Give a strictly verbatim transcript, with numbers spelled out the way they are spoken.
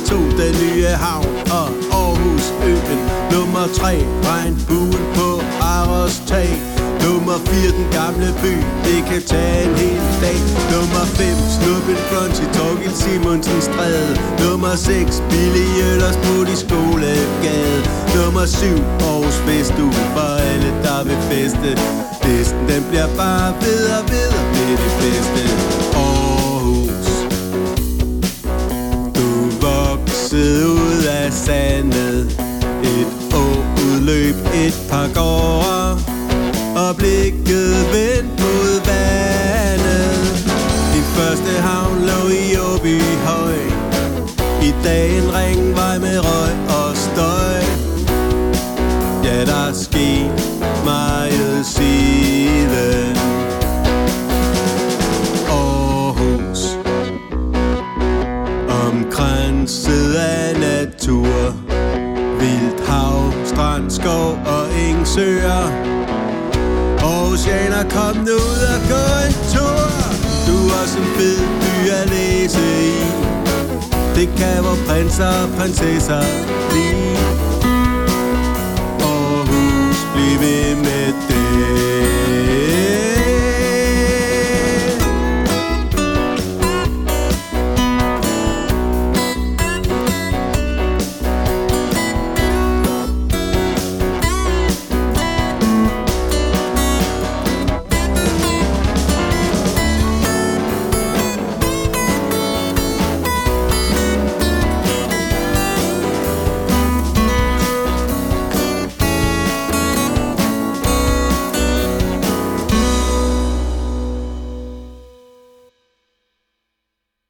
to, den nye havn og Aarhus øen. Nummer tre, regnbuen på Aros tag. Nummer fire, den gamle by, det kan tage en hel dag. Nummer fem, snuppen brunch i Torgild Simonsens Stræde. Nummer seks, billig øllers på de Skolegade. Nummer syv, Aarhus Festuge for alle der vil feste. Listen den bliver bare ved og ved med det bedste. Aarhus, du voksede ud af sandet. Et åudløb, et par gårde og blikket vendt mod vandet. Din første havn lå i Åby Høj. I dag en ringvej med røg og støj. Ja, der skete meget siden. Aarhus, omkranset af natur. Vildt hav, strand, skov og engsøer. Oceaner, kom nu ud og gå en tur. Du er også en fed by at læse i. Det kan hvor prinser og prinsesser blive.